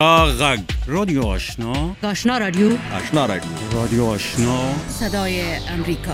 غږ رادیو آشنا، آشنا رادیو، آشنا رادیو، رادیو آشنا، صدای امریکا.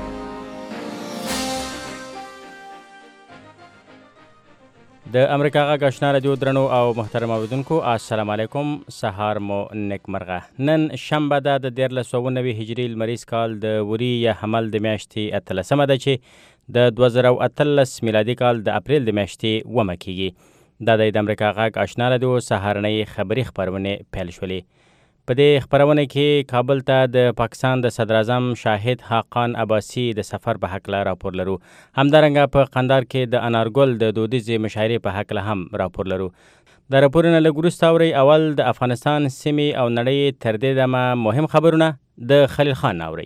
د امریکا غږ آشنا رادیو درنو او محترم اوریدونکو، السلام علیکم. سهار مو نیکمرغه. نن شنبه ده د 1490 هجری لمریز کال د وری یا حمل د میاشتې 13 ده چې د 2013 میلادي کال د اپریل د میاشتې ومه کیږي. دا د امریکا غږ آشنا رادیو سهارنۍ خبری خبرونه پیل شولې. په دې خبرونه کې کابل ته د پاکستان د صدر اعظم شاهد حقان عباسی د سفر په حق لا راپور لرو. همدارنګه په قندهار کې د انارګل د دودیزې مشاعرې په حق له هم راپور لرو. د راپورونه لږ وروسته اورئ اول د افغانستان سیمې او نړۍ تر دې دمه مهم خبرونه د خلیل خان اورئ.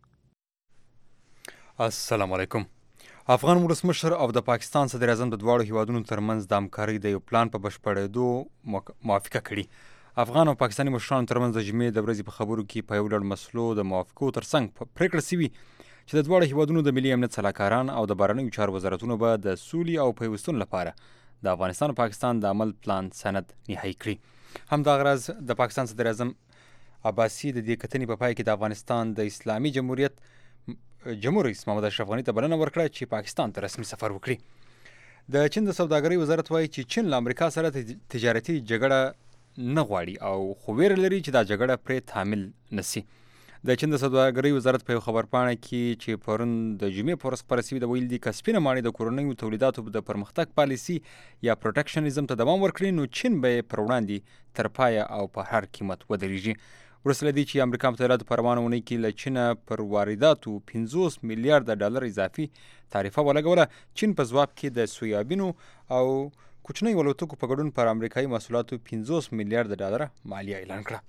السلام علیکم. افغان ولسمشر او د پاکستان صدر اعظم د دواړو هیوادونو ترمنځ د همکارۍ د یو پلان په بشپړېدو موافقه کړې. افغان او پاکستاني مشرانو ترمنځ د جمعې د ورځې په خبرو کې په یو ډول مسلو د موافقو ترڅنګ پرېکړه شوې چې د دواړو هیوادونو د ملي امنیت سلاکاران او د بهرنیو چارو وزارتونو به د سولې او پیوستون لپاره د افغانستان او پاکستان د عمل پلان سند نهایی کړي. همدغه راز د پاکستان صدر اعظم عباسي د دې کتنې په پای کې د افغانستان د اسلامي جمهوریت جمهور رئیس محمد اشرف غني ته بلنه ورکړه چې پاکستان ته رسمي سفر وکړي. د چین د سوداګرۍ وزارت وایي چې چین له امریکا سره تجارتي جګړه نه غواړي او خو ویره لري چې دا جګړه پرې تحمیل نشي. د چین د سوداګرۍ وزارت په یو خبرپاڼه کې چې پرون د جمعې په ورځ خپاره شوې ده ویلي دي که سپینه ماڼۍ د کورنیو تولیداتو د پرمختګ پالیسي یا پروټیکشنیزم ته دوام ورکړي نو چین به یې پر وړاندې تر پایه او په هر قیمت ودرېږي. وروسته له دې چې امریکا متحده په روانه اونۍ کې له چینه پر وارداتو 50 میلیارډ ډالر اضافي تعرفه ولګوله، چین په ځواب کې د سویابینو او کوچنیو الوتکو په ګډون پر امریکایي محصولاتو 50 میلیارډ ډالر مالیه اعلان کړه.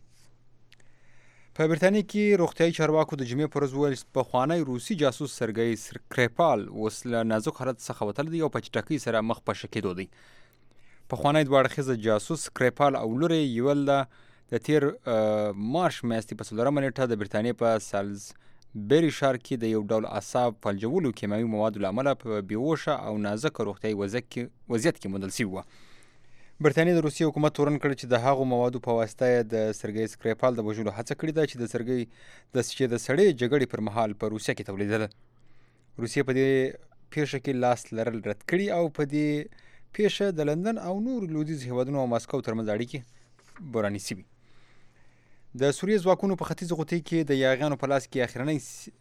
په برتانیې کې روغتیایي چارواکو د جمعې پر ورځ وویل پخوانی روسي جاسوس سرګی سکریپال اوس له نازک حالت څخه وتلی دی او په چټکۍ سره مخ په ښه کېدو دی. پخوانی دوه اړخیزه جاسوس سکریپال او لور یې یوه د تیر مارچ میاشتې په 14 نیټه د برتانیې په سالزبري ښار کې د یو ډول اعصاب فلجولو کیمیاوي موادو له امله په بېهوشه او نازکه روغتیایي وضعیت کې موندل شوي وه. برتانیې د روسیې حکومت تورن کړی چې د هغو موادو په واسطه یې د سرګی سکریپال د وژلو هڅه کړې ده چې د سړې جګړې پر مهال په روسیه کې تولیدله. روسیې په دې پیښه کې لاس لرل رد کړي او په دې پیښه د لندن او نور لویدیځ هیوادونو او ماسکو ترمنځ اړیکې بورانې شوي. د سوریې ځواکونو په ختیځ غوطۍ کې د یاغیانو په لاس کې اخرنۍ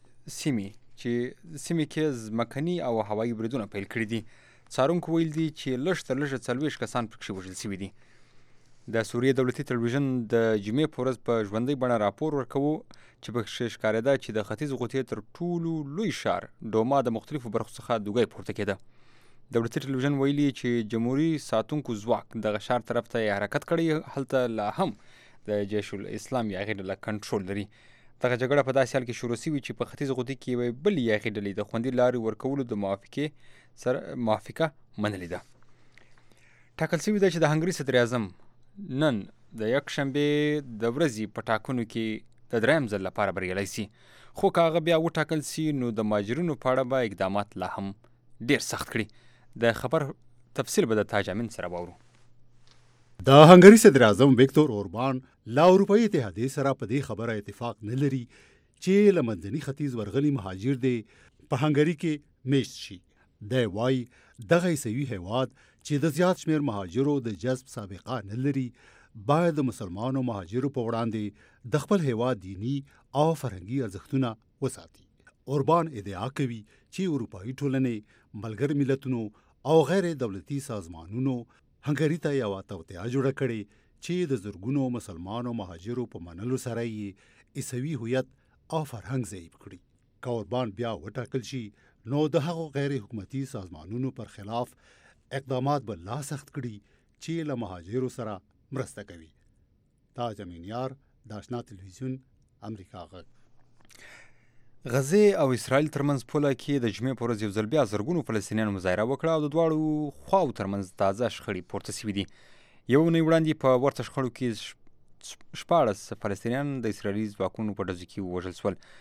سیمې کې ځمکني او هوایي بریدونه پیل کړي دي. څارونکو ویل دي چې لږ تر لږه 40 کسان پکښې وژل شوي دي. د سوریې دولتي تلویزیون د جمعې په ورځ په ژوندۍ بڼه راپور ورکوو چې پکښې ښکارېده چې د ختیځ غوطۍ تر ټولو لوی ښار ډوما د مختلفو برخو څخه دوګۍ پورته کېده. دولتي تلویزیون ویلي چې جمهوري ساتونکو ځواک دغه ښار طرف ته یې حرکت کړی، هلته لا هم د جیش الاسلام یاغي ډله کنټرول لري. دغه جګړه په داسې حال کې شروع شوې چې په ختیځ غوطۍ کې یوې بلې یاغي ډلې د خوندي لارې ورکولو د موافقه منلې ده. ټاکل شوې ده چې د هنګري صدر اعظم نن د یکشنبې د ورځې په ټاکنو کې د دریم ځل لپاره بریالی شي، خو که هغه بیا وټاکل شي نو د مهاجرینو په اړه به اقدامات لا هم ډېر سخت کړي. د خبر تفصیل به د تاج امین سره واورو. د هنګري صدر اعظم ویکتور اوربان لا اروپایي اتحادیې سره په دې خبره اتفاق نه لري چې له منځني ختیځ ورغلي مهاجر دی په هنګري کې میشت شي. دی وایي دغه عیسوي هیواد چې د زیات شمېر مهاجرو د جذب سابقه نه لري باید د مسلمانو مهاجرو په وړاندې د خپل هیواد دینی او فرهنګي ارزښتونه وساتي. اوربان ادعا کوي چې اروپایي ټولنې، ملګري ملتونو او غیر دولتي سازمانونو هنګري ته یوه توطیه جوړه کړې چې د زرګونو مسلمانو مهاجرو په منلو سره یې عیسوي هویت او فرهنګ ضعیف کړي. که اوربان بیا وټاکل شي نو د هغو غیر حکومتي سازمانونو پر خلاف اقدامات به لا سخت کړي چې له مهاجرو سره مرسته کوي. تاج امین یار، د آشنا تلویزیون، امریکا غږ. غزې او اسرائیل ترمنځ پوله کې د جمعې په ورځ یو ځل بیا زرګونو فلسطینیانو مظاهره وکړه او د دواړو خواو ترمنځ تازه شخړې پورته شوي دي. یوه اونۍ وړاندې په ورته شخړو کې 14 فلسطینیان د اسرائیلي ځواکونو په ډزو کې ووژل شول.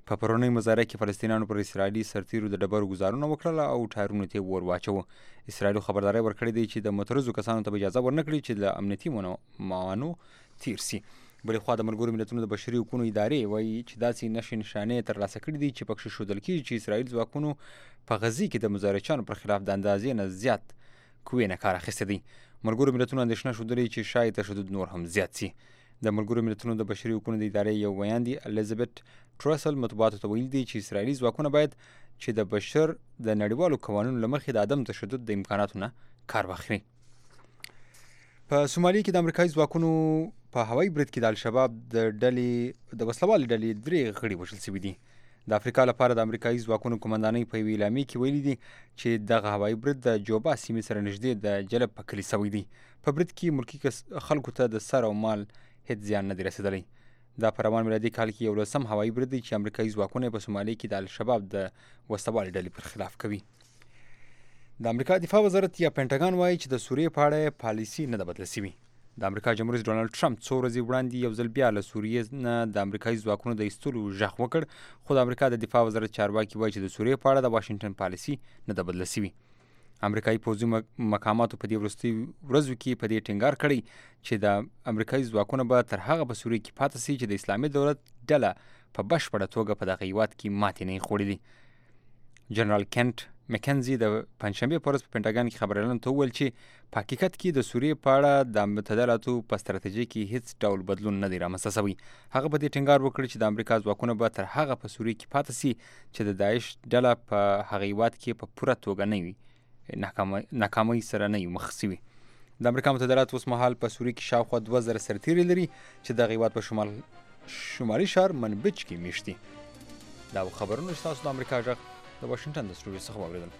په پرونۍ مظاهره کې فلسطینیانو پر اسرائیلي سرتیرو د ډبرو ګزارونه وکړله او ټایرونو ته ور واچوه. اسرائیلو خبرداری ورکړې دی چې د مترزو کسانو ته اجازه ورنه کړي چې له امنیتي موانعو تیر سي. بلې خوا د ملګرو ملتونو د بشري حقوقو ادارې وایي چې داسې نښې نښانې ترلاسه کړي دي چې پکښې ښودل کېږي چې اسرائیل ځواکونو په غزې کې د مظاهرچیانو پر خلاف د اندازې نه زیات قوې نه کار اخیستی دی. ملګرو ملتونو اندېښنه ښودلې چې شاید تشدد نور هم زیات سي. د ملګرو ملتونو د بشري حقوقو د ادارې یو ویاندي الیزابت ټرسل مطبوعاتو ته ویلي دي چې اسرائیلي ځواکونه باید چې د بشر د نړیوالو قوانینو له مخې د عدم تشدد د امکاناتو نه کار واخلي. په سومالي کې د امریکایي ځواکونو په هوایي برید کې د الشباب د وسلوالې ډلې 3 غړي وژل شوي دي. د افریقا لپاره د امریکایي ځواکونو قومندانۍ په یوې اعلامیې کې ویلي دي چې دغه هوایي برید د جوبا سیمې سره نږدې د جلب په کلي شوی دی. په برید کې ملکي خلکو ته د سر او مال هیڅ زیان نه دی رسېدلی. دا په روان میلادي کال کې 11 هوایي برید دی چې امریکایي ځواکونه په سومالي کې د الشباب د وسلوالې ډلې پر خلاف کوي. د امریکا دفاع وزارت یا پینټاګان وایي چې د سوریې په اړه پالیسي نه ده بدله شوې. د امریکا جمهور رئیس ډونالډ ټرمپ څو ورځې وړاندې یو ځل بیا له سوریې نه د امریکایي ځواکونو د ایستلو غږ وکړ، خو د امریکا د دفاع وزارت چارواکي وایي چې د سوریې په اړه د واشنګټن پالیسي نه ده بدله شوې. امریکایي پوځي مقاماتو په دې وروستیو ورځو کې په دې ټینګار کړی چې د امریکایي ځواکونه به تر هغه په سوریې کې پاتې شي چې د اسلامي دولت ډله په بشپړه توګه په دغه هیواد کې ماتې نه یې خوړې دي. جنرال کینټ مکنزي د پنجشنبې په ورځ په پینټاګان کې خبریالانو ته وویل چې په حقیقت کې د سوریې په اړه د متحده ایالاتو په ستراتیژۍ کې هیڅ ډول بدلون نه دی رامنځته شوی. هغه په دې ټینګار وکړ چې د امریکا ځواکونه به تر هغه په سوریې کې پاتې شي چې د داعش ډله په هغه هیواد کې په پوره توګه نه وي ناکامۍ سره نه یو مخ شوي. د امریکا متحده ایالات اوس مهال په سوریې کې شاوخوا 2000 سرتیري لري چې دغه هیواد په شمالي ښار منبج کې میشت دي. دا خبرونه چې تاسو د امریکا غږ د واشنګټن د سټوډیو څخه واورېدل.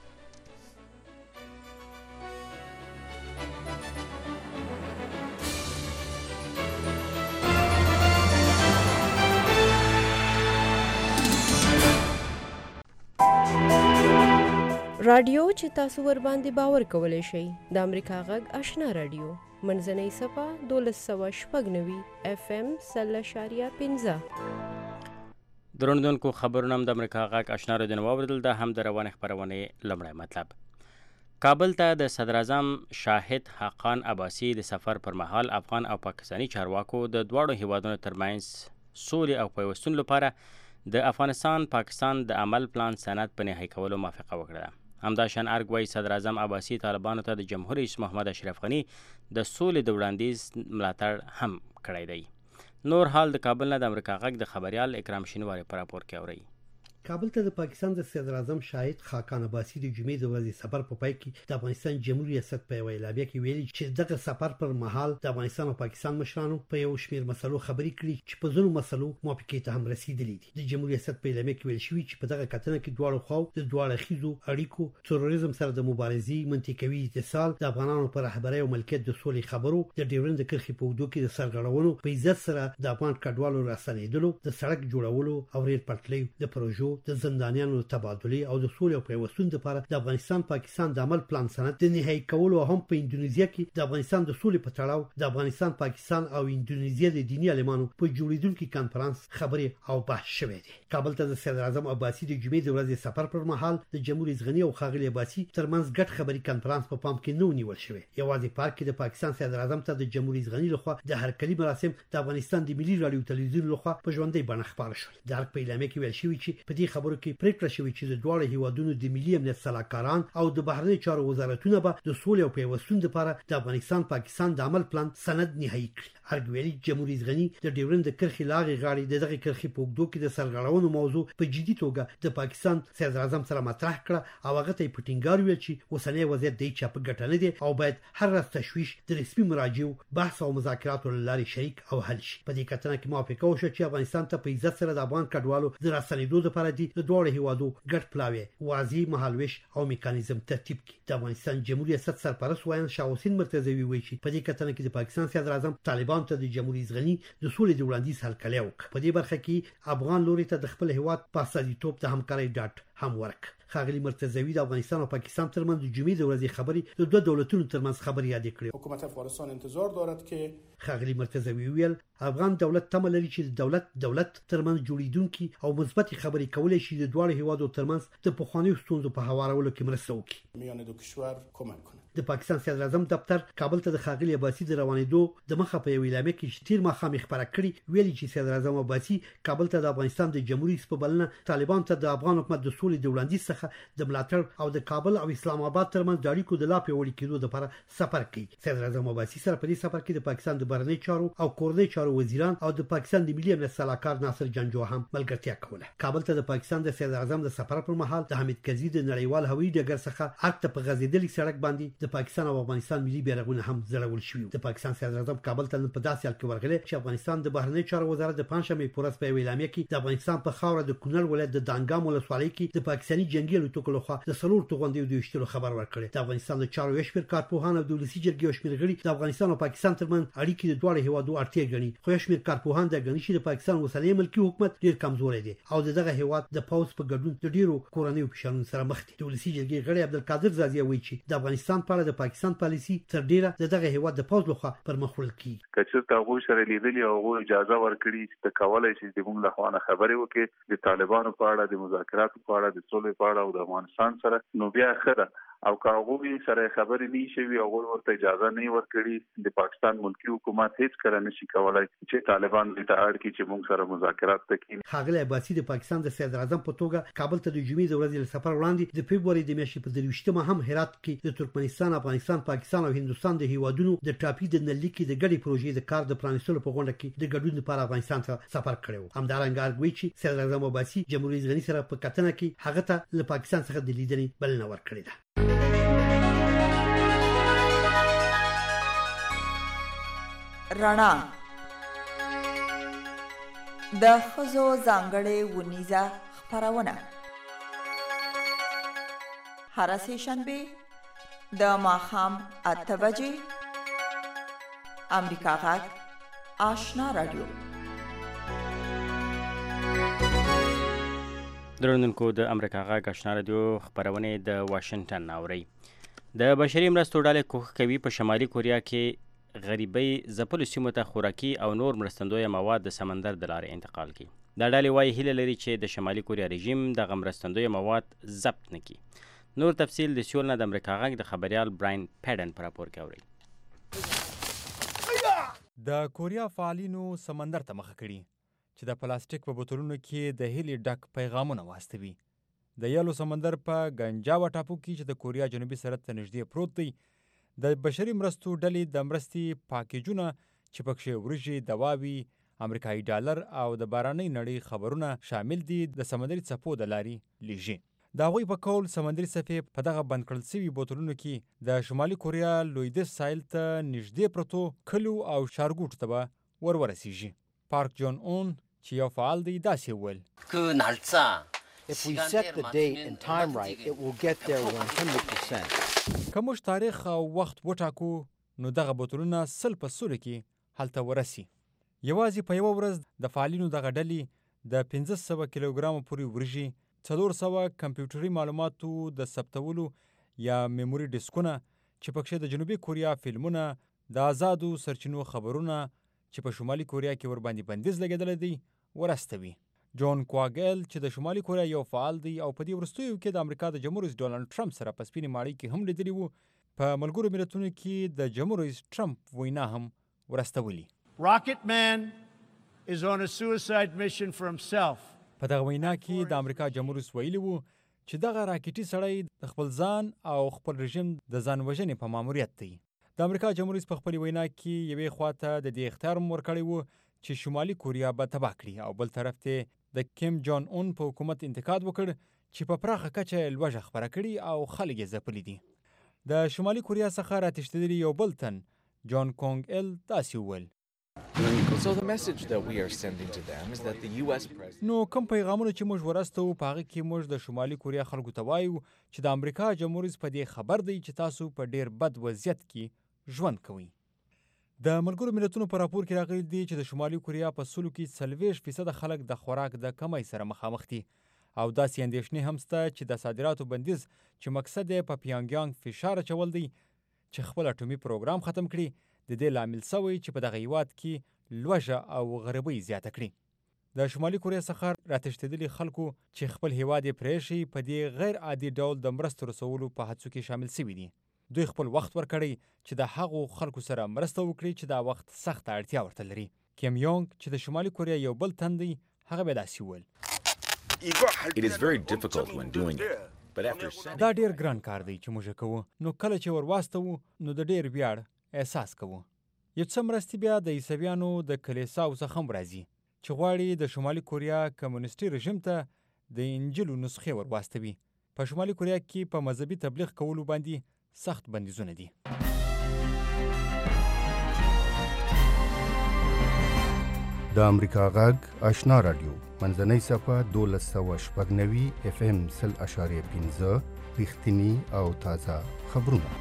رادیو چې تاسو ور باندې باور کولای شئ د امریکا غږ آشنا رادیو منځنۍ صفه 1296 FM 0.15. درنوونکو خبرونه هم د امریکا غږ آشنا رادیو واوریدل. دا هم د روانې خبرونې لومړی مطلب. کابل ته د صدر اعظم شاهد حقان عباسي د سفر پر مهال افغان او پاکستاني چارواکو د دواړو هیوادونو ترمنځ سولې او پیوستون لپاره د افغانستان پاکستان د عمل پلان سند په نهایی کولو موافقه وکړه. همداشان ارګ وایي صدر اعظم عباسي طالبانو ته د جمهور رئیس محمد اشرف غني د سولې د وړاندیز ملاتړ هم کړی دی. نور حال د کابل نه د امریکا غږ د خبريال اکرام شینواری پر راپور کې اوري. کابل ته د پاکستان د صدر اعظم شاهد حقان عباسي د جمعې د ورځې سفر په پای کې د افغانستان جمهوریت ریاست په اعلامیه کې ویلي چې دغه سفر پر مهال د افغانستان او پاکستان مشرانو په یو شمېر مسلو خبرې کړې چې په ځینو مسلو موافقې ته هم رسیدلې دي. د جمهوریت ریاست په اعلامیه کې ویل شوی چې په دغه کتنه کې دواړو خواو د دواړو خيزو اړیکو، تروریزم سره د مبارزې، منطقوي اتصال، د افغانانو پر رهبرۍ او ملکیت د سولې خبرو، د ډیورند کرښې په اوږدو کې د سرغړونو په عزت سره د افغان کډوالو راستنېدلو، د سړک جوړولو او ریل پټلۍ د پروژو، د زندانیانو تبادله او د سولې او پیوستون لپاره د افغانستان پاکستان د عمل پلان سند د نهایی کولو، هم په اندونیزیا کې د افغانستان د سولې په تړاو د افغانستان پاکستان او اندونیزیا د دینی عالمانو په جوړیدونکو کانفرنس خبرې او بحث شوې دي. کابل ته د صدر اعظم عباسي د جمعې د ورځې سفر پر مهال د جمهور رئیس غني او ښاغلي عباسي ترمنځ ګډ خبري کانفرنس په پام کې نو نیول شوی. یوازې پارک کې د پاکستان صدر اعظم ته د جمهور رئیس غني لخوا د هرکلي مراسم د افغانستان د ملي رادیو تلویزیون لخوا په ژوندۍ بڼه خبره شول. د هرک په اعلامیه کې ویل شوی چې په دې خبرو کې پریکړه شوې چې د دواړو هیوادونو د ملي امنیت صلاحکاران او د بهرنی چارو وزارتونه به د سولې او پیوستون لپاره د افغانستان پاکستان د عمل پلان سند نهایی کړي. ارګویلي جمهور رئیس غني د ډیورند کرښې لاغې غاړې دغه کرښې په اوږدو کې د سرغړونو موضوع په جدي توګه د پاکستان صدر اعظم سره مطرح کړه او هغه ته په ټینګار ویل چې اوسنۍ وضعیت د چا په ګټه نه دی او باید هر راز تشویش د رسمي مراجعو بحث او مذاکراتو لارې شریک او حل شي. په دې کتنه کې موافقه وشوه چې افغانستان ته په عزت سره د افغان کډوالو د راستنېدو لپاره د دواړو هیوادو ګډ پلاوی واضح مهالويش او میکانیزم ترتیب کړي. د افغانستان جمهوریت ریاست سرپرست وایي شاه حسین مرتضوی وایي چې په دې کتنه کې د پاکستان صدر اعظم طالبان ته د جمهور رئیس غني د سولې د وړاندیز هرکلی وکړ. په دې برخه کې افغان لوري ته د خپل هیواد په استازیتوب د همکارۍ ډاټ هم ورک. ښاغلي مرتضوی د افغانستان او پاکستان ترمنځ د جمعې د ورځې خبرې د دوه دولتونو ترمنځ خبرې یادې کړې. حکومت افغانستان انتظار دارد که ښاغلي مرتضوي ویل افغان دولت تمه لري چې د دولت ترمنځ جوړیدونکي او مثبت خبرې کولای شي د دواړو هیوادو ترمنځ د پخوانیو ستونزو په هوارولو کې مرسته وکړي. میان دو کشور کمک کنه. د پاکستان صدر اعظم دفتر کابل ته د ښاغلي عباسي د روانېدو د مخه په یو اعلامیه کې تیر ماښام خبره کړې ویلي چې صدر اعظم عباسي کابل ته د افغانستان د جمهوریت په بلنه طالبان ته د افغان حکومت د سولې د وړاندیز څخه د ملاتړ او د کابل او اسلام آباد ترمنځ د اړیکو د لا پیاوړي کېدو لپاره سفر کوي. صدر اعظم عباسي سره په دې سفر کې د پاکستان د بهرنی چارو او کورنۍ چارو وزیران او د پاکستان د ملي امنیت سلاکار ناصر جنجو هم ملګرتیا کوله. کابل ته د پاکستان د صدر اعظم د سفر پر مهال د حمید کرزي د نړیوال هوایي ډګر څخه ارګ ته په غځېدلي سړک باندې د پاکستان او افغانستان ملي بیرغونه هم ځړول شوي. د پاکستان صدر اعظم کابل ته په داسې حال کې ورغلی چې افغانستان د بهرنی چارو وزارت د پنځشنبه په ورځ په اعلامیه کې د افغانستان په خاوره د کونړ ولایت د دانګام ولسوالۍ کې د پاکستاني جنگي الوتکو لخوا د سلور توغندیو د وشتلو خبر ورکړی. د افغانستان د چارو یشمیر کارپوهان او د ولسی جرګې شمیر غړي د افغانستان او پاکستان ترمنځ اړیکې د دوه هیوادو اړتیا ګڼي. خو یشمیر کارپوهان د غنی چې د پاکستان اوسنی ملکی حکومت ډیر کمزوري دی او دغه هیواد د پاوس په ګډون د ډیرو کورنیو فشارونو سره مخ دي. د ولسی جرګې غړي عبدالقادر زازیه وایي چې د افغانستان په اړه د پاکستان پالیسي تر ډیره دغه هیواد د پاوس لخوا پر مخ وړل کیږي. کچې ته غوښ سره لیدلی او غوښ اجازه ورکړي چې کولای شي د موږ له خوانه خبرې وکړي د طالبانو په اړه د مذاکراتو په اړه د سولې په اړه او د افغانستان سره نو بیا خره او کاغوی سره خبرې نه شي او ورته اجازه نه ورکړي د پاکستان ملکی حکومت هیڅ کړه نشي کولای چې طالبان دې ته اړ کړي چې موږ سره مذاکرات وکړي. ښاغلی عباسي د پاکستان د صدر اعظم په توګه کابل ته د جمعې د ورځې سفر وړاندې د فبرवरी د میاشتې په 23مه هم هرات کې د ترکمنستان، افغانستان، پاکستان او هندستان د هیوادونو د ټاپي د نلي کې د ګډې پروژې د کار د پرانیستلو په غونډه کې د ګډون لپاره افغانستان ته سفر کړی. همدارنګه ارګوي چې صدر اعظم عباسي جمهوریت غنی سره په کتنه کې هغه ته له پاکستان څخه د لیدنې بلنه ورکړې ده. رڼا د ښځو ځانګړې ونیزه خپرونه هره سه‌شنبه د ماښام 8 بجې امریکا غږ آشنا رادیو. درنونکو د امریکا غږ آشنا رادیو خپرونې د واشنگټن اوري. د بشري مرستو ډلې کوښښ کوي په شمالي کوریا کې غریبۍ ځپلو سیمو ته خوراکي او نور مرستندویه مواد د سمندر د لارې انتقال کړي. دا ډلې وایي هیله لري چې د شمالي کوریا رژیم دغه مرستندویه مواد ضبط نه کړي. نور تفصیل د سیول نه د امریکا غږ د خبریال براین پیډن په راپور کې اورئ. د کوریا فعالینو سمندر ته مخه کړي چې د پلاستیک په بوتلونو کې د هیلې ډک پیغامونه واستوي. د یلو سمندر په ګنجاوا ټاپو کې چې د کوریا جنوبي سرحد ته نږدې پروت دی د بشري مرستو ډلې د مرستې پاکیجونه چې پکښې وریژې، دواوي، امریکایي ډالر او د بارانۍ نړۍ خبرونه شامل دي د سمندري څپو د لارې لیږي. د هغوی په قول سمندري څپې په دغه بند کړل سوي بوتلونو کې د شمالي کوریا لویدیځ ساحل ته نږدې پرتو کلو او ښارګوټو ته به ورسیږي. پارک جون اون چې یو فعال دی داسې وویل If we set the date and time right, it will get there 100%. که موږ تاریخ او وخت وټاکو نو دغه بوتلونه 100% کې هلته ورسي. یوازې په یوه ورځ د فعالینو دغه ډلې د 1500 کیلوګرامو پورې وریژې، 400 کمپیوټري معلوماتو د ثبتولو یا میموري ډیسکونه چې پکښې د جنوبي کوریا فلمونه، د آزادو سرچینو خبرونه چې په شمالي کوریا کې ورباندې بندیز لګېدلی دی ورستوي. جون کواګل چې د شمالي کوریا یو فعال دی او په دې وروستیو کې د امریکا د جمهور رئیس ډونالډ ټرمپ سره په سپینې ماڼۍ کې هم لیدلی وو، په ملګرو ملتونو کې د جمهور رئیس ټرمپ وینا هم ورستولي. Rocket Man is on a suicide mission for himself. په دغه وینا کې د امریکا جمهور رئیس ویلي وو چې دغه راکټي سړی د خپل ځان او خپل رژیم د ځان وژنې په ماموریت دی. د امریکا جمهور رئیس په خپل وینا کې یوې خواته د دې اختیار ورکړی وو چې شمالي کوریا به تباه کړي او بل طرف ته د کیم جون اون په حکومت انتقاد وکړ چې په پراخه کچه لوږه خپره کړي او خلک یې ځپلي دي. د شمالي کوریا څخه راتښتېدلي یو بل تن جون کونګ ال داسې وویل So the message that we are sending to them is that the US president نو کوم پیغامونه چې موږ ورستوو په هغه کې موږ د شمالي کوریا خلکو ته وایو چې د امریکا جمهور رئیس په دې خبر دی چې تاسو په ډیر بد وضعیت کې ژوند کوئ. د ملګرو ملتونو په راپور کې راغلی دی چې د شمالي کوریا په سلو کې 40% خلک د خوراک د کمۍ سره مخامخ دي او داسې اندېښنې هم شته چې د صادراتو بندیز چې مقصد یې په پیانګیانګ فشار اچول دی چې خپل اټومي پروګرام ختم کړي د دې لامل شوی چې په دغه هیواد کې لوږه او غریبۍ زیاته کړي. د شمالي کوریا څخه راتښتېدلي خلکو چې خپل هیواد یې پرېښی په دې غیر عادي ډول د مرستو رسولو په هڅو کې شامل شوي دي. دوی خپل وخت ورکړی چې د هغو خلکو سره مرسته وکړي چې دا وخت سخته اړتیا ورته لري. کیم یونګ چې د شمالي کوریا یو بل تن دی هغه به داسې وویل. It is very difficult when doing it. But after دا ډیر ګران کار دی چې موږ کوو، نو کله چې ورواستوو نو د ډیر ویاړ احساس کوو. یو څه مرستې بیا د عیسویانو د کلیساو څخه هم راځي چې غواړي د شمالي کوریا کمونیستي رژیم ته د انجیلو نسخې ورواستوي. په شمالي کوریا کې په مذهبي تبلیغ کولو باندې سخت بندیزونه دي. د امریکا غږ آشنا رادیو منځنۍ صفحه 1290 FM 0.5 رښتینی او تازه خبرونه.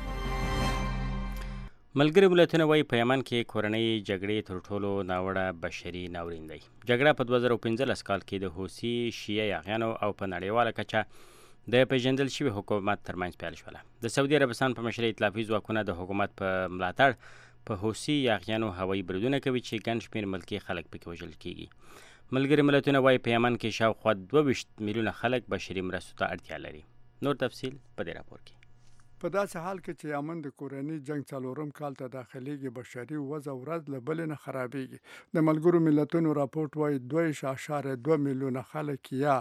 ملګري ملتونه وایي په یمن کې کورنۍ جګړې تر ټولو ناوړه بشري ناورین دی. جګړه په 2015 کال کې د حوثي شیعه یاغیانو او په نړیواله کچه د پیژندل شوي حکومت ترمنځ پیل شوله. د سعودي عربستان په مشرۍ ائتلافي ځواکونه د حکومت په ملاتړ په حوثي یاغیانو هوایي بریدونه کوي چې ګڼ شمېر ملکي خلک پکې وژل کیږي. ملګري ملتونه وایي په یمن کې شاوخوا 22 میلیونه خلک بشري مرستو ته اړتیا لري. نور تفصیل په دې راپور کې. په داسې حال کې چې یمن د کورنۍ جنگ 4م کال ته داخليږي، بشري وضع ورځ له بلې نه خرابېږي. د ملګرو ملتونو راپورټ وایي 2.2 میلیونه خلک یا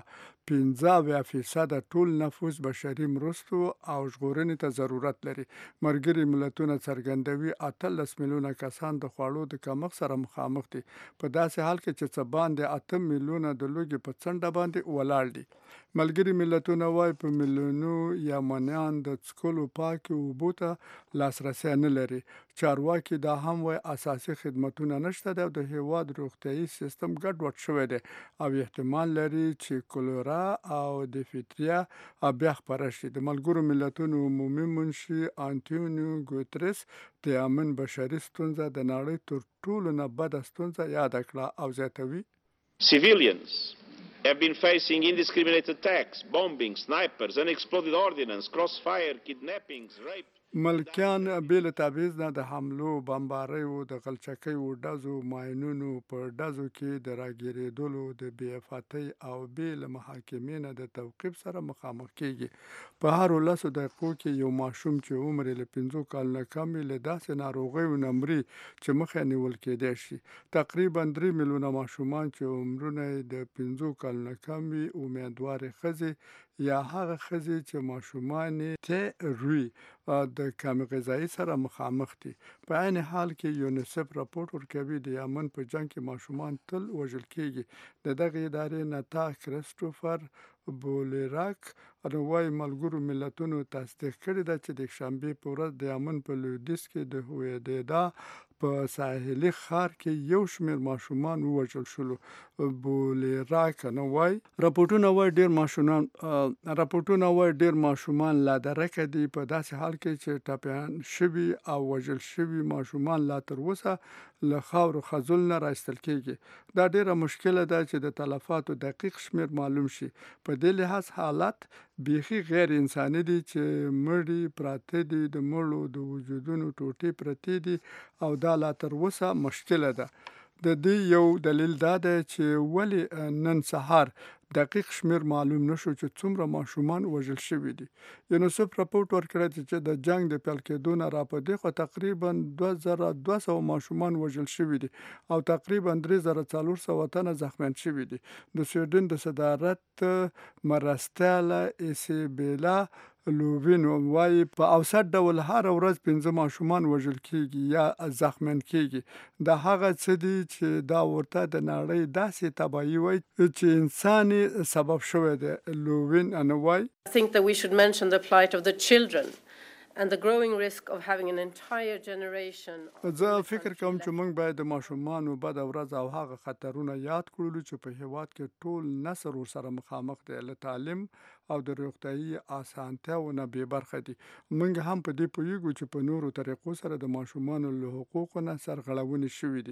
15% ټول نفوس بشري مرستو او ژغورنې ته ضرورت لري. ملګري ملتونه څرګندوي 18 میلیونه کسان د خوړو د کمښت سره مخامخ دي. په داسې حال کې چې څه باندې 8 میلیونه د لوږې په څنډه باندې ولاړ دي. ملګري ملتونه وایي په میلیونو یمنیان د څښلو پاکې اوبو ته لاسرسی نه لري. چارواکي دا هم وایي اساسي خدمتونه نشته دی او د هیواد روغتیايي سیستم ګډوډ شوی دی او احتمال لري چې کولرا او دیفتریا بیا خپره شي. د ملګرو ملتونو عمومي منشي انټونیو ګوتریس د یمن بشري ستونزه د نړۍ تر ټولو نه بده ستونزه یاد کړه او زیاتوي Civilians have been facing indiscriminate attacks, bombing, snipers, unexploded ordnance, crossfire, kidnappings, rape. ملکیان بیل تبعیض نه د حملو، بمباریو، د غلچکیو ډزو، ماینونو په ډزو کې د راګیرېدلو، د بې عفتۍ او بیل محاکمې نه د توقیف سره مخامخ کیږي. په هر 10 دقیقو کې یو ماشوم چې عمر یې له 5 کال نه کم وي له داسې ناروغیو نه مري چې مخه نیول کېدای شي. تقریبا 3 میلیونه ماشومان چې عمرونه یې د 5 کال نه کم وي امیدوارې ښځې یا هغه ښځې چې ماشومان یې روي د کم غذایي سره مخامخ دي. په عین حال کې یونیسف راپورټ ورکوي د یمن په جنگ کې ماشومان تل وژل کیږي. د دغه ادارې نتا کریسټوفر بولیراک وایي ملګرو ملتونو تصدیق کړې ده چې د شنبې په ورځ د یمن په لویدیځ کې د هویدیدا په ساحلي ښار کې یو شمېر ماشومان ووژل شول. بولیراک وایي راپورټونه وایي ډېر ماشومان لا درکه دي. په داسې حال کې چې ټپیان شوي او وژل شوي ماشومان لا تر اوسه له خاورو خزول نه راایستل کیږي. دا ډیره مشکله ده چې د تلفاتو دقیق شمیر معلوم شي. په دې لحاظ حالت بیخي غیر انساني دي چې مړي پراته دي، د مړو د وجودونو ټوټې پرتې دي او دا لا تر اوسه مشکله ده. د دې یو دلیل دا دی چې ولې نن سهار دقیق شمیر معلوم نشو چې څومره ماشومان وژل شوي دي. یونیسف راپورټ ورکړی چې د جنگ د پیل کېدو نه را په دې خوا تقریبا 2200 ماشومان وژل شوي دي او تقریبا 3400 تنه زخمیان شوي دي. د سویډن د صدارت مرستیاله ایسیبیلا لووین وایي په اوسط ډول هر ورځ 15 ماشومان وژل کیږي یا زخمیان کیږي. دا هغه څه دي چې دا ورته د نړۍ داسې تباهي وایي چې انسان سبب شوی دی. لووین وایي I think that we should mention the plight of the children and the growing risk of having an entire generation. زه فکر کوم چې موږ باید د ماشومانو بد ورځ او هغه خطرونه یاد کړو چې په هیواد کې ټول نسل ورسره مخامخ دی. له تعلیم او د روغتیايي اسانتیاو نه بې برخه دي. موږ هم په دې پوهیږو چې په نورو طریقو سره د ماشومانو له حقوقو نه سرغړونې شوي دي.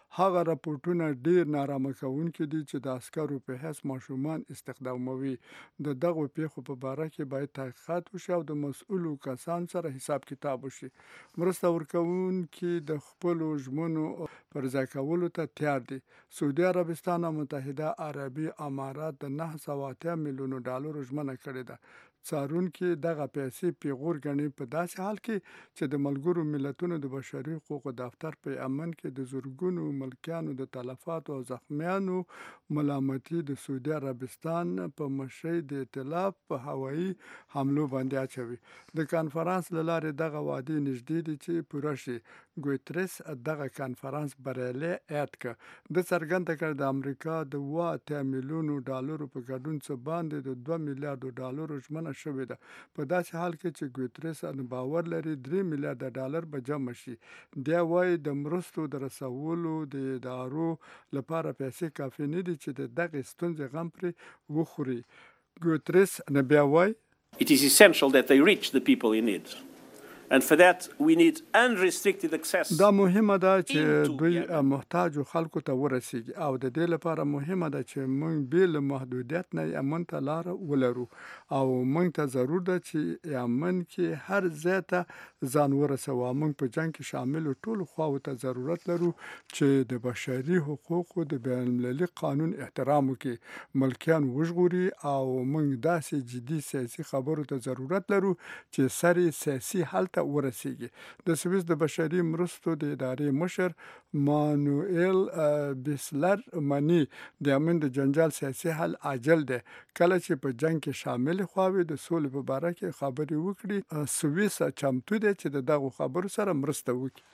هغه راپورټونه ډیر نارامه کوونکي دي چې د عسکرو په حیث ماشومان استخداموي. د دغو پیښو په باره کې باید تحقیقات وشي او د مسؤلو کسان سره حساب کتاب وشي. مرسته ورکوونکي د خپلو ژمنو پر ځای کولو ته تیار دي. سعودي عربستان او متحده عربي امارات د 980 میلیونو ډالرو ژمنه کړې ده. څارونکي دغه پیسې پیغور ګڼي په داسې حال کې چې د ملګرو ملتونو د بشري حقوقو دفتر په یمن کې د زرګونو ملکیانو د تلفاتو او زخمیانو ملامتي د سعودي عربستان په مشرۍ د ائتلاف په هوایي حملو باندې اچوي. د کانفرانس له لارې دغه وعدې نږدې دي چې پوره شي. ګوتریس دغه کانفرانس بریالی اعلان کړ. د څرګنده کړ د امریکا د 80 میلیونو ډالرو په ګډون څه باندې د 2 میلیارډو ډالرو ژمنه شوې ده. په داسې حال کې چې ګوتریس باور لري 3 میلیارډه ډالر به جمع شي. دی وایي د مرستو د رسولو د ادارو لپاره پیسې کافي نه دي چې د دغې ستونزې غم پرې وخوري. ګوتریس بیا وایي It is essential that they reach the people in need. And for that we need unrestricted access. دا مهمه ده چې دوی محتاجو خلکو ته ورسیږي او د دې لپاره مهمه ده چې موږ بې له محدودیت نه یمن ته لاره ولرو او موږ ته ضرور ده چې یمن کې هر ځای ته ځان ورسوو. موږ په جنګ کې شاملو ټولو خواو ته ضرورت لرو چې د بشري حقوقو د بین المللي قانون احترام وکړي، ملکیان وژغوري او موږ داسې جدي سیاسي خبرو ته ضرورت لرو چې سرې سیاسي حل ته ورسیږي. د سویس د بشري مرستو د ادارې مشر مانوئل بیسلر مني د یمن د جنجال سیاسي حل عاجل دی. کله چې په جنګ کې شامل خواوې د سولې په باره کې خبرې وکړي، سویس چمتو دی چې د دغو خبرو سره مرسته وکړي.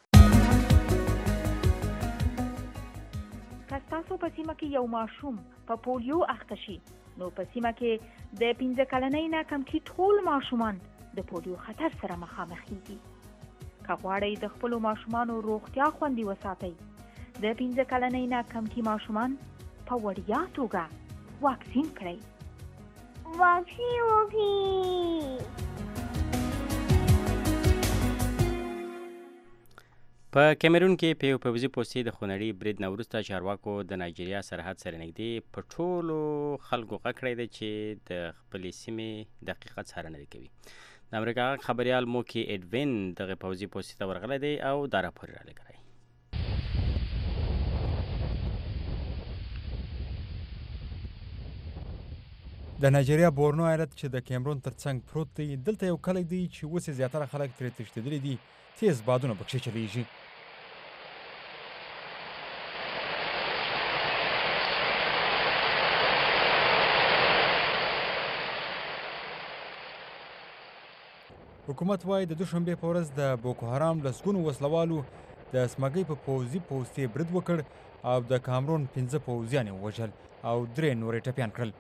که ستاسو په سیمه کې یو ماشوم په پولیو اخته شي، نو په سیمه کې د 15 کلنۍ نه کم کې ټول ماشومان د پولیو خطر سره مخامخ کیږي. که غواړئ د خپلو ماشومانو روغتیا خوندي وساتئ، د 15 کلنۍ نه کم کې ماشومان په وړیا توګه واکسین کړئ. واکسین وکړئ. په کیمرون کې په یو پوځي پوستې د خونړي برید نه وروسته چارواکو د نایجیریا سرحد سره نږدې په ټولو خلکو غږ کړی دی چې د خپلې سیمې دقیقه څارنه دې کوي. د امریکا خبریال موکی ایډوین دغه پوځي پوستې ته ورغلی دی او دا راپور رالیږلی. د نایجیریا بورنو ایالت چې د کیمرون ترڅنګ پروت دی، دلته یو کلی دی چې اوس یې زیاتره خلک ترې تښتېدلي دي. تیز بادونه پکښې چلیږي. حکومت وایي د دوشنبې په ورځ د بوکو حرام لسګونو وسلوالو د سمګۍ په پوځي پوستې برید وکړ او د کامرون 15 پوځیان یې ووژل او 3 نور یې ټپیان کړل.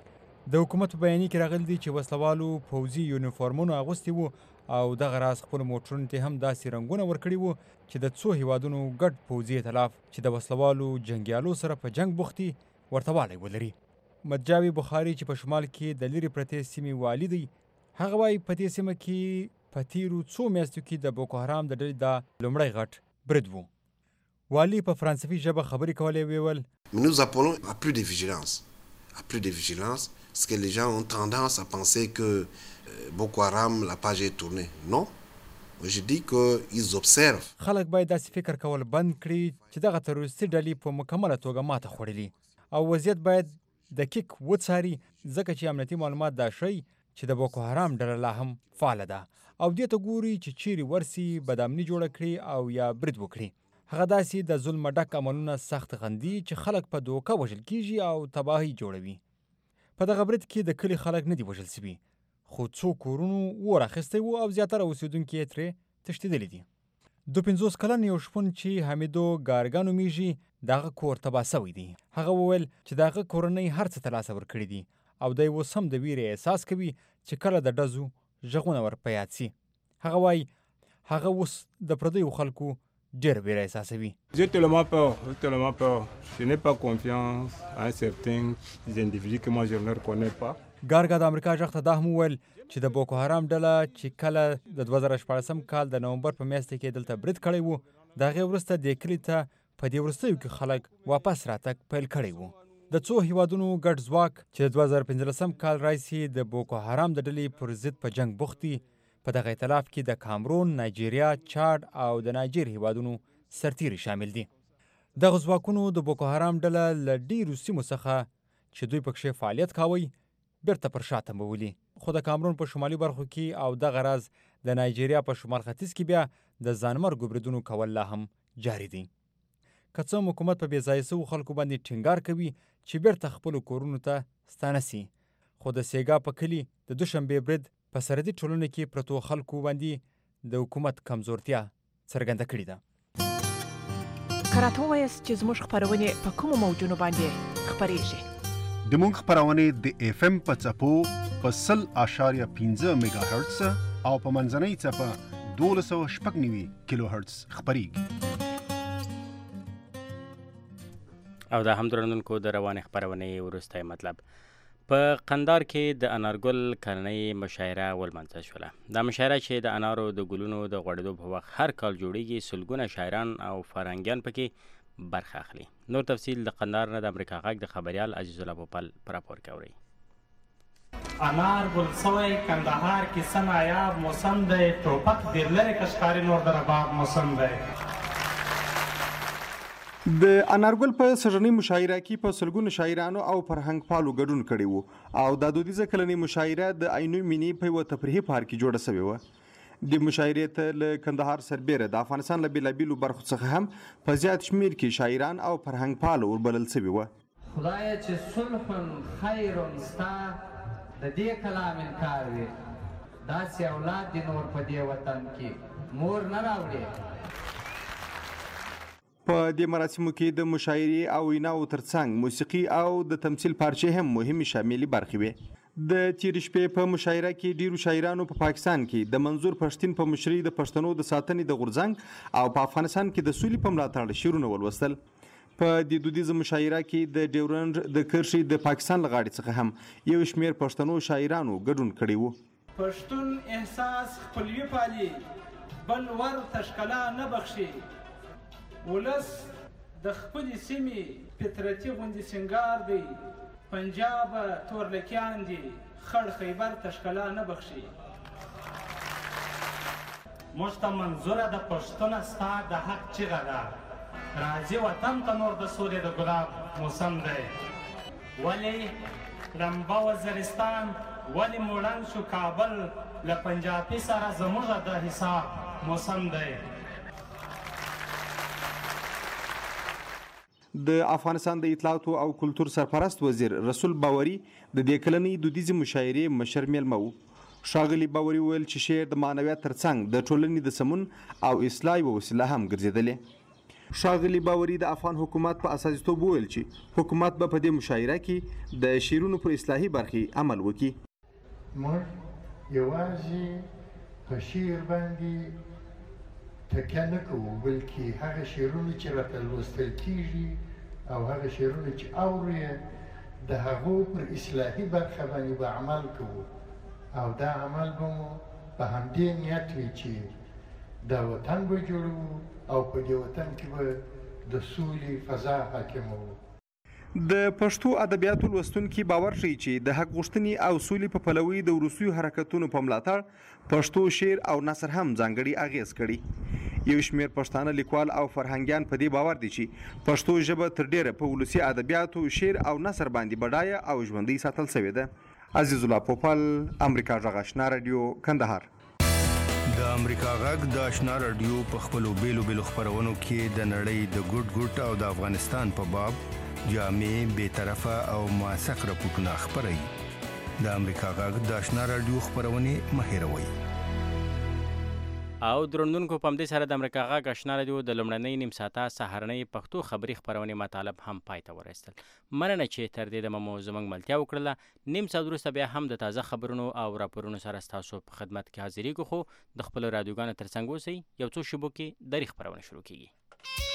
د حکومت په بیانیه کې راغلي دي چې وسلوالو پوځي یونیفورمونه اغوستي وو او دغه راز خپلو موټرونو ته هم داسې رنګونه ورکړي وو چې د څو هیوادونو ګډ پوځي ائتلاف چې د وسلوالو جنګیالو سره په جنګ بوختي ورته والی ولري. متجاوي بخاري چې په شمال کې د لرې پرتې سیمې والی دی، هغه وایي په دې سیمه کې په تیرو څو میاشتو کې د بوکو حرام د ډلې دا لومړی غټ برید و. والي په فرانسوي ژبه خبرې کولې ویل Nous appelons à plus de vigilance. À plus de vigilance, parce que les gens ont tendance à penser que Boko Haram, la page est tournée. Non. Je dis qu'ils observent. خلک باید داسې فکر کول بند کړي چې دغه تروریستي ډلې په مکمله توګه ماته خوړلي او وضعیت باید دقیق وڅاري، ځکه چې امنیتي معلومات دا ښیي چې د بوکو حرام ډله لا هم فعاله ده او دې ته ګوري چې چیرې ورسي بدامني جوړه کړي او یا برید وکړي. هغه داسې د ظلم ډک عملونه سخت غندي چې خلک په دوکه وژل کیږي او تباهي جوړوي. په دغه برید کې د کلي خلک نه دي وژل سوي، خو څو کورونو اور اخیستی وو او زیاتره اوسېدونکي یې ترې تښتېدلي دي. د 50 کلن یو شپون چې حمیدو ګارګا نومیږي، دغه کور تباه سوی دی. هغه وویل چې دغه کورنۍ هر څه ترلاسه ورکړي دي او دی اوس هم د ویرې احساس کوي چې کله د ډزو غږونه ور په یاد سي. هغه وایي هغه اوس د پردیو خلکو ډېر ویره احساسوي. J'ai tellement peur. Je n'ai pas confiance en certains individus que moi je ne reconnais pas. ګارګا د امریکا غږ ته دا هم وویل چې د بوکو حرام ډله چې کله د 2014 کال د نومبر په میاشت کې دلته برید کړی وو، د هغې وروسته دې کلي ته په دې وروستیو کې خلک واپس راتګ پیل کړی وو. د څو هیوادونو ګډ ځواک چې د 2015 کال راهیسې د بوکو حرام د ډلې پر ضد په جنګ بوخت دي، په دغه ائتلاف کې د کامرون، نایجیریا، چاډ او د نایجر هیوادونو سرتیري شامل دي. دغه ځواکونو د بوکو حرام ډله له ډیرو سیمو څخه چې دوی پکښې فعالیت کاوه بیرته پر شا تمبولي. خو د کامرون په شمالي برخو کې او دغه راز د نایجیریا په شمال ختیځ کې بیا د ځانمرګو بریدونو کول لا هم جاري دي. که څه حکومت په بې ځایه سوو خلکو باندې ټینګار کوي چې بیرته خپلو کورونو ته ستانه سي، خو د سیګا په کلي د دوشنبې برید په سرحدي ټولنو کې پرتو خلکو باندې د حکومت کمزورتیا څرګنده کړې ده. که راته ووایاست چې زموږ خپرونې په کومو موجونو باندې خپریږي؟ د موږ خپرونې د اف ام په څپو په 100.15 میگا هرتز او په منځنۍ څپه 1290 کیلو هرتز خپریږي. او دا هم درنونکو د روانې خپرونې وروستی مطلب. په قندار کې د انارګل کلنۍ مشاعره ولمانځل شوله. دا مشاعره چې د انارو د ګلونو د غوړېدو په وخت هر کال جوړیږي، سلګونه شاعران او فرهنګیان پکې برخه اخلي. نور تفصیل د قندار نه د امریکا غږ د خبریال عزیز الله پوپل په راپور کې اورئ. انار ګل سوی کندهار کې سم عیاب موسم دی، ټوپک ډېر لرې کشکاري نور د رباب موسم دی. د انارګل په سږنۍ مشاعره کې په سلګونو شاعرانو او فرهنګ پالو ګډون کړی وو او د دودیزه کلنۍ مشاعره د عینو مینې په یوه تفریحي پارک کې جوړه سوې وه. د مشاعرې ته له کندهار سربیره د افغانستان له بېلابېلو برخو څخه هم په زیات شمیر کې شاعران او فرهنګ پالو وربلل سوي وه. خدایه چې صلح خیر ستا د دې کلام انکار وي، داسې اولاد دې نور په دې وطن کې مور نه راوړي. په دې مراسمو کې د مشاعرې او ویناو ترڅنګ موسیقي او د تمثیل پارچې هم مهمې شاملې برخې وې. د تېرې شپې په مشاعره کې ډیرو شاعرانو په پاکستان کې د منظور پښتین په مشرۍ د پښتنو د ساتنې د غورځنګ او په افغانستان کې د سولې په ملاتړ شعرونه ولوستل. په دې دودیزه مشاعره کې د ډیورنډ د کرښې د پاکستان له غاړې څخه هم یو شمېر پښتنو شاعرانو ګډون کړی و. پښتون احساس خپلوي پالي، بل ور تشکلا نه بخشي. ولس د خپلې سیمې فطرتي غوندې سنګار دی، پنجاب تورلکیان دي، خړ خیبر تشکلا نه بخشي. موږ ته منظوره د پښتونه ستا د حق چیغه ده، راځي وطن ته نور د سولې د ګلاب موسم دی. ولې لمبه وزیرستان، ولې موړن شو کابل، له پنجابي سره زموږ د حساب موسم دی. د افغانستان د اطلاعاتو او کلتور سرپرست وزیر رسول باوري د دې کلنۍ دودیزې مشاعرې مشر میلمه و. ښاغلي باوري وویل چې شعر د معنویت ترڅنګ د ټولنې د سمون او اصلاح یوه وسیله هم ګرځېدلې. ښاغلي باوري د افغان حکومت په اساسیتوب وویل چې حکومت به په دې مشاعره کې د شعرونو پر اصلاحي برخې عمل وکړي. موږ یوازې په شعر باندې تکیه نه کوو، بلکې هغه شعرونه چې راته لوستل کېږي او هغه شعرونه چې اورو د هغو پر اصلاحي برخه باندې به عمل کوو او دا عمل به مو په همدې نیت وي چې دا وطن به جوړوو او په دې وطن کې به د سولې فضا حاکمه وو. د پښتو ادبیاتو لوستونکي باور ښیي چې د حق غوښتنې او سولې په پلوي د وروستیو حرکتونو په ملاتړ پښتو شعر او نثر هم ځانګړي اغیز کړي. یو شمېر پښتانه لیکوال او فرهنګیان په دې باور دي چې پښتو ژبه تر ډیره په ولسي ادبیاتو، شعر او نثر باندې بډایه او ژوندۍ ساتل شوې ده. عزیز الله پوپل، امریکا غږ آشنا رادیو، کندهار. د امریکا غږ د آشنا رادیو په خپلو بیلو بیلو خپرونو کې د نړۍ د ګوټ ګوټ او د افغانستان په باب جامع، بیطرفه او موثق راپورټونه خپروي. د امریکا غږ د آشنا رادیو خپرونې مه هېروئ. او درنونکو په همدې سره د امریکا غږ آشنا رادیو د لومړنۍ نیم ساعته سهارنۍ پښتو خبري خپرونې مطالب هم پای ته ورسېدل. مننه چې تر دې دمه مو زموږ ملتیا وکړله. نیم ساعت وروسته بیا هم د تازه خبرونو او راپورونو سره ستاسو په خدمت کې حاضرېږو، خو د خپلو رادیوګانو ترڅنګ اوسئ. یو څو شېبو کې درې خپرونه شروع کېږي.